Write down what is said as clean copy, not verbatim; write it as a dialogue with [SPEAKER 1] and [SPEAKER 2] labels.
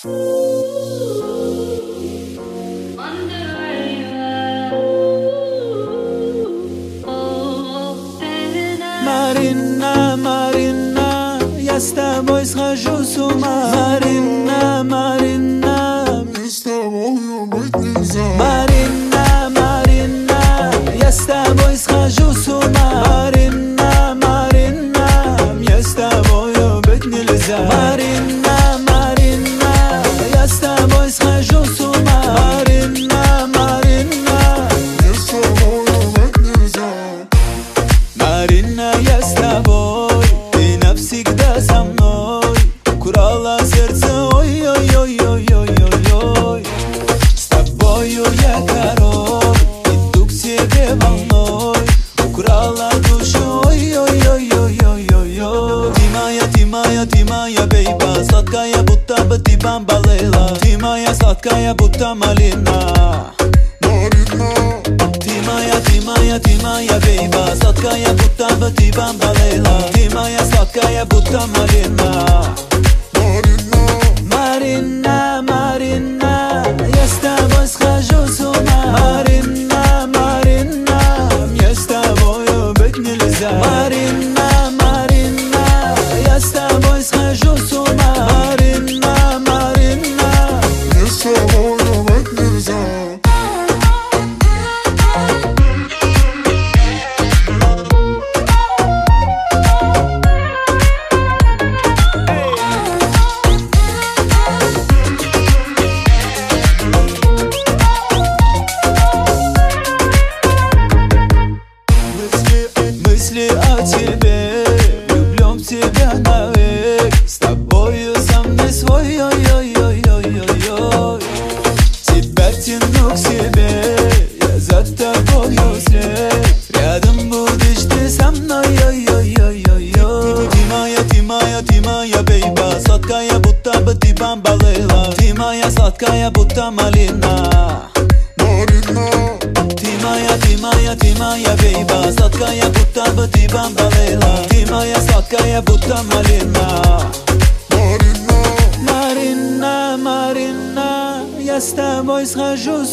[SPEAKER 1] Марина, Марина, я с тобой схожу с ума. Марина, Марина,
[SPEAKER 2] мне с тобою быть нельзя.
[SPEAKER 1] Марина, Марина, я с тобой схожу с ума. Марина, Марина, мне с тобою быть нельзя. Марина, Марина, я с тобой схожу с ума. Марина, Марина,
[SPEAKER 2] Мне с тобою быть нельзя.
[SPEAKER 1] Марина, я с тобой, ты навсегда со мной. Украла сердце, ой-ой-ой-ой-ой-ой-ой. С тобою я король, иду к тебе волной. Украла душу, ой-ой-ой-ой-ой-ой. Ты моя, бейба, сладкая, будто бы ты бомбалейла. Ты моя сладкая, будто малина.
[SPEAKER 2] Марина,
[SPEAKER 1] Ты моя, бейба, сладкая, будто бы ты бомбалейла. Ты моя сладкая, будто малина.
[SPEAKER 2] Марина,
[SPEAKER 1] Марина, Марина, я с тобой схожу с ума. Марина, Марина, мне с тобою быть нельзя. Марина, Марина, я с тобой схожу с ума. Марина, Марина,
[SPEAKER 2] мне с тобою быть нельзя.
[SPEAKER 1] Мысли о тебе, влюблен в тебя навек. С тобою со мной свой, ой-ой-ой-ой-ой-ой. Тебя тяну к себе, я за тобою след. Рядом будешь ты со мной, ой-ой-ой-ой-ой. Ты моя, бейба, сладкая, будто бы ты бомбалейла. Ты моя сладкая, будто малина.
[SPEAKER 2] Марина,
[SPEAKER 1] Ты моя, бейба, сладкая, будто бы ты бомбалейла. Ты моя сладкая, будто малина.
[SPEAKER 2] Марина,
[SPEAKER 1] Марина, Марина, я с тобой схожу